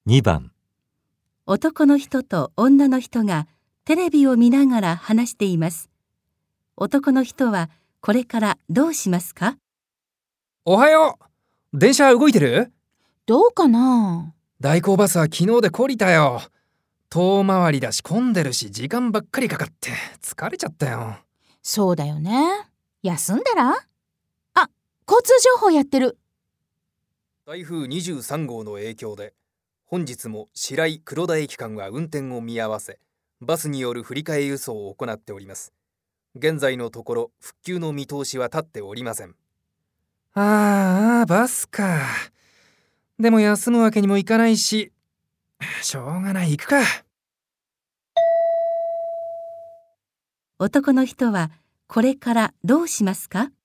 2番、 男の人と女の人がテレビを見ながら話しています。男の人はこれからどうしますか？ おはよう。電車動いてる？ どうかな？ 代行バスは昨日で懲りたよ。遠回りだし混んでるし時間ばっかりかかって疲れちゃったよ。 そうだよね。休んだら？あ、交通情報やってる。 台風23号の影響で本日も白井黒田駅間は運転を見合わせ、バスによる振り替え輸送を行っております。現在のところ復旧の見通しは立っておりません。バスか。でも休むわけにもいかないし、しょうがない、行くか。 男の人はこれからどうしますか？